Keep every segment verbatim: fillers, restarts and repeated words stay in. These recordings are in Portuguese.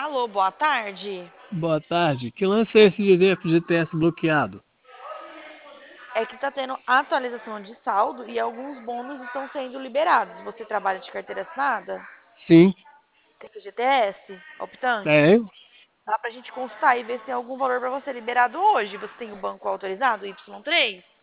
Alô, boa tarde. Boa tarde. Que lance é esse de G T S bloqueado? É que tá tendo atualização de saldo e alguns bônus estão sendo liberados. Você trabalha de carteira assinada? Sim, Tem F G T S? Optante? tenho. Dá pra gente consultar e ver se tem algum valor pra você liberado hoje. Você tem o banco autorizado, o Y três?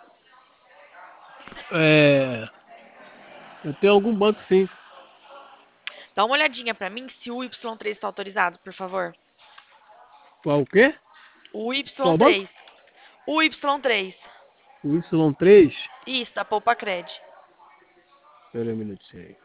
É, eu tenho algum banco sim. Dá uma olhadinha pra mim se o Y três está autorizado, por favor. Qual o quê? O Qual banco? Y três. O Y três. O Y três. Isso, da Poupa Cred. Espera um minutinho aí.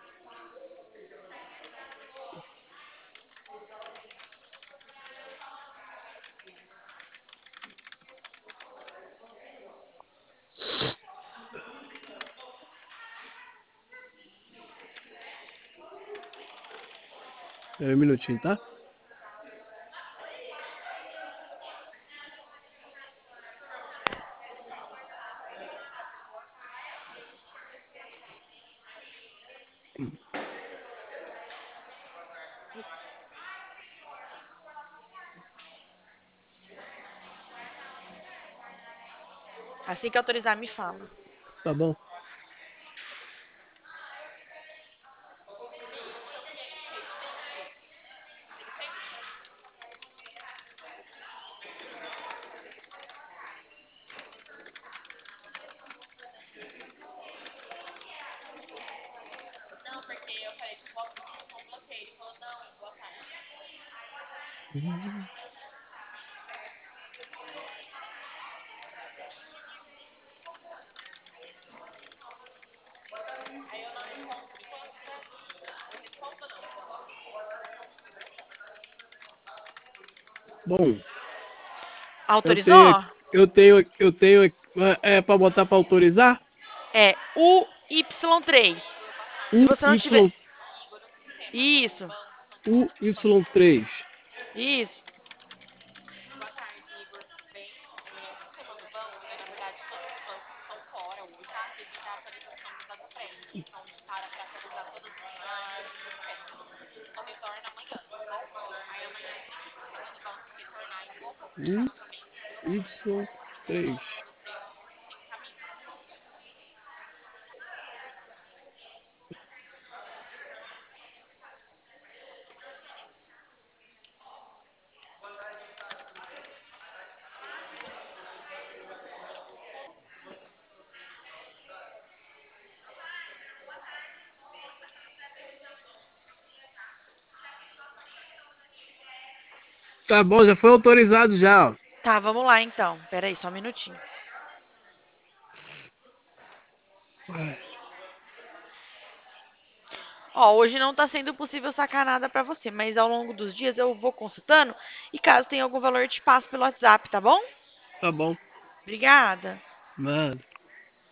Espera um minutinho, tá? Assim que autorizar, me fala. Tá bom. Bom, eu tenho, Autorizou? aqui- eu tenho, eu tenho, aqui- é para botar para autorizar? É o Y três. Se O você não tiver. Y, Isso, o Y três. isso. O Y três. Tá bom, já foi autorizado já, ó. Tá, vamos lá então. Pera aí, só um minutinho. Ó, hoje não tá sendo possível sacar nada pra você, mas ao longo dos dias eu vou consultando e caso tenha algum valor eu te passo pelo WhatsApp, tá bom? Tá bom. Obrigada. Mano.